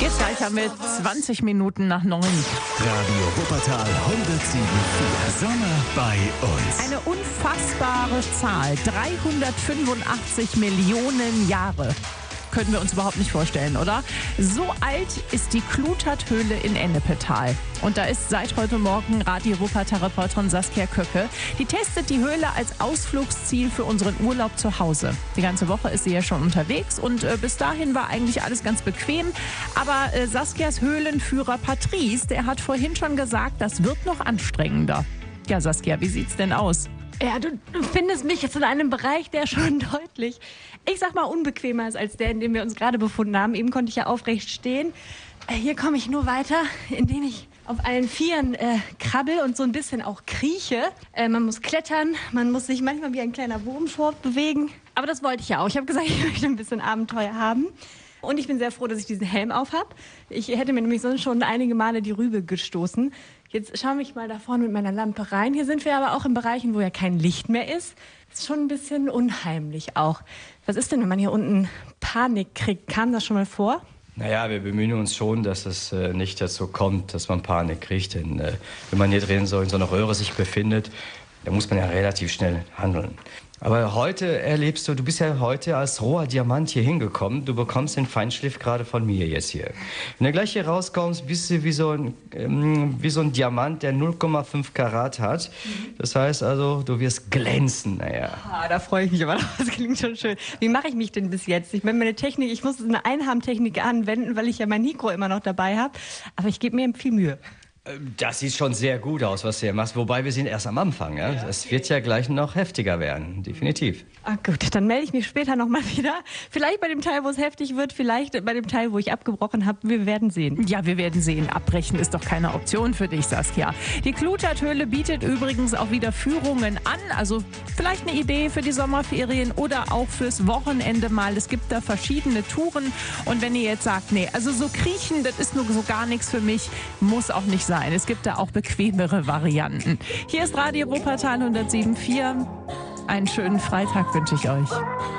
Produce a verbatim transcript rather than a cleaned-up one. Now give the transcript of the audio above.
Jetzt gleich haben wir zwanzig Minuten nach neun. Radio Wuppertal hundertsieben Komma vier. Sommer bei uns. Eine unfassbare Zahl. dreihundertfünfundachtzig Millionen Jahre. Können wir uns überhaupt nicht vorstellen, oder? So alt ist die Kluterthöhle in Ennepetal. Und da ist seit heute Morgen Radio Wuppertal-Reporterin Saskia Köcke. Die testet die Höhle als Ausflugsziel für unseren Urlaub zu Hause. Die ganze Woche ist sie ja schon unterwegs und äh, bis dahin war eigentlich alles ganz bequem. Aber äh, Saskias Höhlenführer Patrice, der hat vorhin schon gesagt, das wird noch anstrengender. Ja, Saskia, wie sieht's denn aus? Ja, du, du findest mich jetzt in einem Bereich, der schon deutlich, ich sag mal, unbequemer ist als der, in dem wir uns gerade befunden haben. Eben konnte ich ja aufrecht stehen. Äh, hier komme ich nur weiter, indem ich auf allen Vieren äh, krabbel und so ein bisschen auch krieche. Äh, man muss klettern, man muss sich manchmal wie ein kleiner Wurm fortbewegen. Aber das wollte ich ja auch. Ich habe gesagt, ich möchte ein bisschen Abenteuer haben. Und ich bin sehr froh, dass ich diesen Helm auf habe. Ich hätte mir nämlich sonst schon einige Male die Rübe gestoßen. Jetzt schaue ich mal da vorne mit meiner Lampe rein. Hier sind wir aber auch in Bereichen, wo ja kein Licht mehr ist. Das ist schon ein bisschen unheimlich auch. Was ist denn, wenn man hier unten Panik kriegt? Kam das schon mal vor? Naja, wir bemühen uns schon, dass es äh, nicht dazu kommt, dass man Panik kriegt. Denn äh, wenn man hier drin so in so einer Röhre sich befindet, dann muss man ja relativ schnell handeln. Aber heute erlebst du, du bist ja heute als roher Diamant hier hingekommen. Du bekommst den Feinschliff gerade von mir jetzt hier. Wenn du gleich hier rauskommst, bist du wie so ein, ähm, wie so ein Diamant, der null Komma fünf Karat hat. Das heißt also, du wirst glänzen. Naja. Ah, da freue ich mich aber. Das klingt schon schön. Wie mache ich mich denn bis jetzt? Ich meine, meine Technik, ich muss eine Einharmtechnik anwenden, weil ich ja mein Mikro immer noch dabei habe. Aber ich gebe mir viel Mühe. Das sieht schon sehr gut aus, was du hier machst. Wobei wir sind erst am Anfang. Ja? Ja, okay. Es wird ja gleich noch heftiger werden, definitiv. Ah, gut, dann melde ich mich später nochmal wieder. Vielleicht bei dem Teil, wo es heftig wird, vielleicht bei dem Teil, wo ich abgebrochen habe. Wir werden sehen. Ja, wir werden sehen. Abbrechen ist doch keine Option für dich, Saskia. Die Kluterthöhle bietet übrigens auch wieder Führungen an. Also vielleicht eine Idee für die Sommerferien oder auch fürs Wochenende mal. Es gibt da verschiedene Touren. Und wenn ihr jetzt sagt, nee, also so kriechen, das ist nur so gar nichts für mich, muss auch nicht sein. Es gibt da auch bequemere Varianten. Hier ist Radio Wuppertal hundertsieben Komma vier. Einen schönen Freitag wünsche ich euch.